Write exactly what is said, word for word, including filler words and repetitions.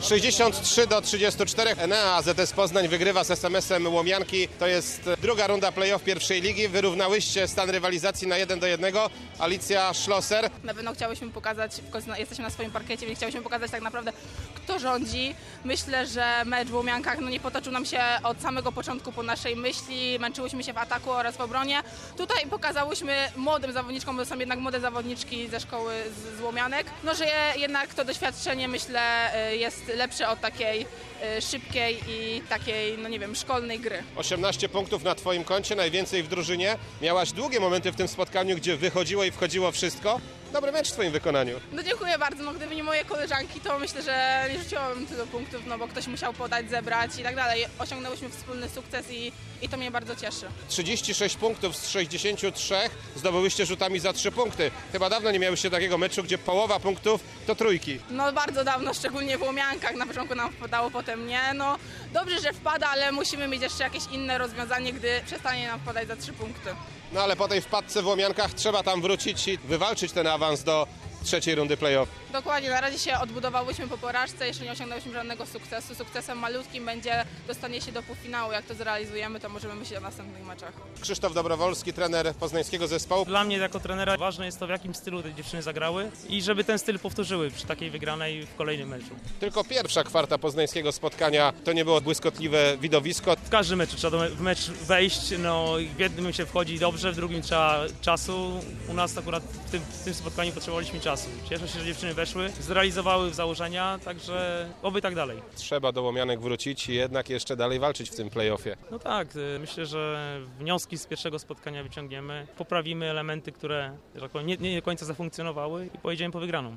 sześćdziesiąt trzy do trzydziestu czterech. Enea A Z S Poznań wygrywa z S M S-em Łomianki. To jest druga runda play-off pierwszej ligi. Wyrównałyście stan rywalizacji na jeden do jednego. Alicja Schlosser. Na pewno chciałyśmy pokazać, w końcu jesteśmy na swoim parkiecie, więc chciałyśmy pokazać tak naprawdę, kto rządzi. Myślę, że mecz w Łomiankach no, nie potoczył nam się od samego początku po naszej myśli. Męczyłyśmy się w ataku oraz w obronie. Tutaj pokazałyśmy młodym zawodniczkom, bo to są jednak młode zawodniczki ze szkoły z, z Łomianek, no, że jednak to doświadczenie, myślę, jest lepsze od takiej szybkiej i takiej, no nie wiem, szkolnej gry. osiemnaście punktów na twoim koncie, najwięcej w drużynie. Miałaś długie momenty w tym spotkaniu, gdzie wychodziło i wchodziło wszystko. Dobry mecz w twoim wykonaniu. No dziękuję bardzo. No, gdyby nie moje koleżanki, to myślę, że nie rzuciłabym tylu punktów, no bo ktoś musiał podać, zebrać i tak dalej. Osiągnęłyśmy wspólny sukces i, i to mnie bardzo cieszy. trzydzieści sześć punktów z sześćdziesięciu trzech zdobyłyście rzutami za trzy punkty. Chyba dawno nie miałyście takiego meczu, gdzie połowa punktów to trójki. No bardzo dawno, szczególnie w Łomiankach. Na początku nam wpadało, potem nie. No dobrze, że wpada, ale musimy mieć jeszcze jakieś inne rozwiązanie, gdy przestanie nam wpadać za trzy punkty. No ale po tej wpadce w Łomiankach trzeba tam wrócić i wywalczyć ten awans do trzeciej rundy play-off. Dokładnie, na razie się odbudowałyśmy po porażce, jeszcze nie osiągnęłyśmy żadnego sukcesu. Sukcesem malutkim będzie dostanie się do półfinału. Jak to zrealizujemy, to możemy myśleć o następnych meczach. Krzysztof Dobrowolski, trener poznańskiego zespołu. Dla mnie jako trenera ważne jest to, w jakim stylu te dziewczyny zagrały i żeby ten styl powtórzyły przy takiej wygranej w kolejnym meczu. Tylko pierwsza kwarta poznańskiego spotkania to nie było błyskotliwe widowisko. W każdym meczu trzeba w mecz wejść, no w jednym się wchodzi dobrze, w drugim trzeba czasu. U nas akurat w tym, w tym spotkaniu potrzebowaliśmy czasu. Cieszę się, że dziewczyny weszły, zrealizowały założenia, także oby tak dalej. Trzeba do Łomianek wrócić i jednak jeszcze dalej walczyć w tym play-offie. No tak, myślę, że wnioski z pierwszego spotkania wyciągniemy, poprawimy elementy, które że tak powiem, nie, nie do końca zafunkcjonowały i pojedziemy po wygraną.